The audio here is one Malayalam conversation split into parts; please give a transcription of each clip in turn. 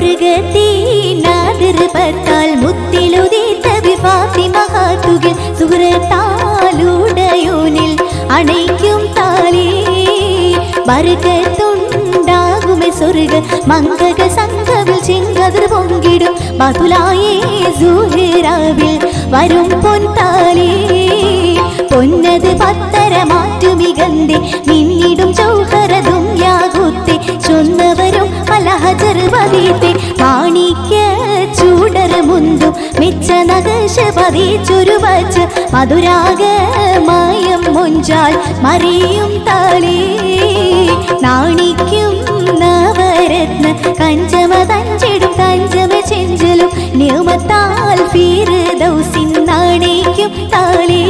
സ്വർഗത്തിനാതിർപത്താൽ മുത്തിലുദിത്ത ഫാത്തിമ ഹാത്തുകിൽ സുഹൃത്താലുടയോനിൽ അണയ്ക്കും താലേ ബർക്കത്തുണ്ടാകുമേ സ്വർഗ മംഗക സംഘവിൽ ചിങ്കതിർ പൊങ്കിടും ബതുലായേ സുഹ്റാവിൽ വരും പൊൻതാലേ പൊന്നത് പത്തര മാറ്റുമികന്തേ മിന്നിടും ചൗഹറതും യാകുത്തെ ചൊന്നവരും മലഹജർ പതിത്തെ മാണിക്യ ചൂടർ മുന്തും മെച്ച നഗശ പതിച്ചൊരു വച്ച് മധുരാഗമായം മൊഞ്ചാൽ മറിയും താലേ നാണിക്കും നവരത്ന കഞ്ചമ തഞ്ചിടും കഞ്ചമ ചെഞ്ചലും നിയമത്താൽ ഫിർദൗസിൻ നാണിക്കും താലേ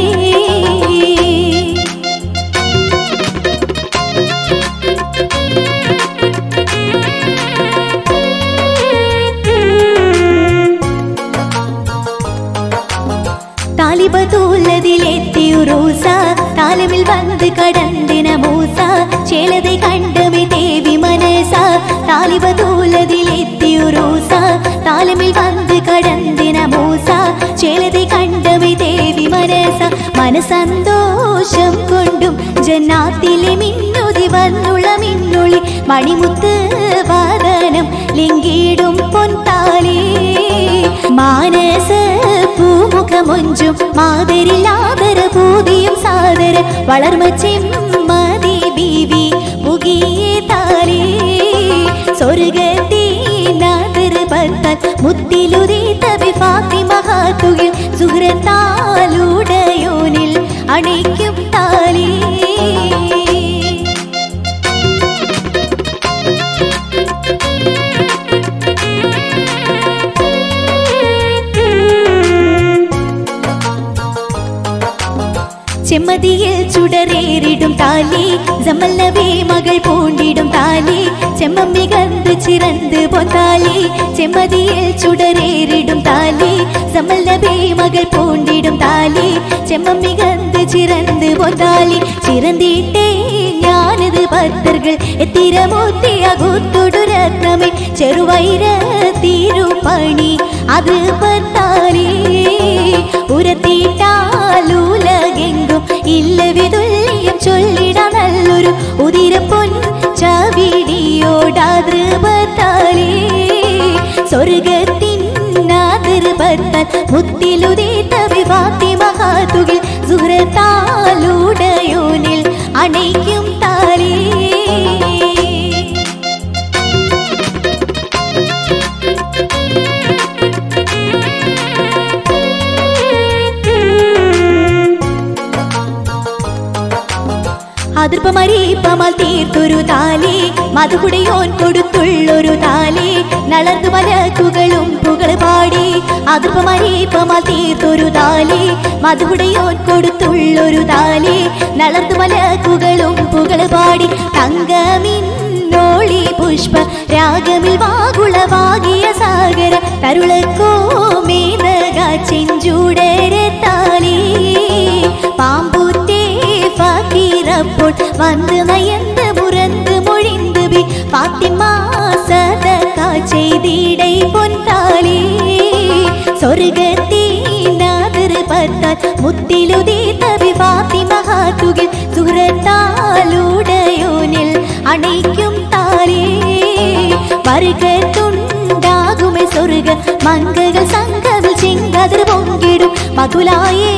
താലിബത്തുള്ളതിലെത്തിയുറൂസ താലമിൽ വന്ന് കടന്തിന മൂസ ചേലതെ കണ്ടമി ദേവി മനസ താലിബത്തുള്ളതിലെത്തിയുറൂസ താലമിൽ വന്ന് കടന്തിന മൂസ ചേലതെ കണ്ടമി ദേവി മനസ മനസന്തോഷം കൊണ്ടും ജന്നാത്തിലെ മിന്നുതി വന്നുള്ള മിന്നുള്ളി മണിമുത്ത് വാദനം ലിംഗിടും പൊൻതാലേ മാനസ പൂമുഖമൊഞ്ചും മാതരിലാദര പൂതിയും സാദര വളർമ ചെമ്മതി ബീവി പുകിയേ താലേ സ്വർഗത്തിനാതിർപത്താൽ മുത്തിലുദിത്ത ഫാത്തിമ ഹാത്തുകിൽ സുഹൃത്താലുടയോനിൽ അണയ്ക്കും താലേ ചെമ്മതിയിൽ ചുടരേറിടും താലി ജമൽ നബി മകൾ പൂണ്ടിടും താലി ചെമ്മമ്മി കന്ത് ചിറந்து പൊന്താലി ചെമ്മതിയിൽ ചുടരേറിടും താലി ജമൽ നബി മകൾ പൂണ്ടിടും താലി ചെമ്മമ്മി കന്ത് ചിറந்து പൊന്താലി ചിറന്തിട്ടേ ഞാനത് ഭക്തர்கள் എത്തിരമൂർത്തിയാകുത്തൊടു രത്നമേ ചെറുവൈര തിരുപ്പണി അത് പത്താലേ ഉരത്തിട്ടാലൂലകെങ്കും ഇല്ലവിതുല്യം ചൊല്ലിട നല്ലൊരു ഉതിരപ്പൊൻ ചവിടിയോടാതൃപത്താലേ സ്വർഗത്തിനാതിർപത്താൽ മുത്തിലുദിത്ത ഫാത്തിമ ഹാത്തുകിൽ സുഹൃത്താലുടയോനിൽ അണയ്ക്കും താലേ അതിർപ്പമരീപ്പമാൽ തീർത്തൊരു താലി മധുകുടയോൻ കൊടുത്തുള്ളൊരു താലി നളർന്നു മലക്കുകളും പുകള് പാടി അതിർപ്പമരീപ്പമാൽ തീർത്തൊരു താലി മധുകുടയോൻ കൊടുത്തുള്ളൊരു താലി നളർന്നു മലക്കുകളും പുകള് പാടി തങ്കമിന്നോളി പുഷ്പ രാഗമിൽ വാകുളവാകിയ സാഗര തരുളക്കോ മേനക ചെഞ്ചൂടരെ താലി പാമ്പൂത്തേ ഫക്കീറപ്പോൾ വന്ന് നയന്ന് മുറന്ന് മൊഴിந்து ബി ഫാത്തിമ സദക ചെയ്തിടൈ പൊൻതാലേ സ്വർഗത്തിനാതിർപത്താൽ മുത്തിലുദിത്ത ഫാത്തിമ ഹാത്തുകിൽ സുഹൃത്താലുടയോനിൽ അണയ്ക്കും താലേ ബർക്കത്തുണ്ടാകുമേ സ്വർഗ മംഗകൾ സംഘവിൽ ചിങ്കതിർ പൊങ്കിടും മധുലായേ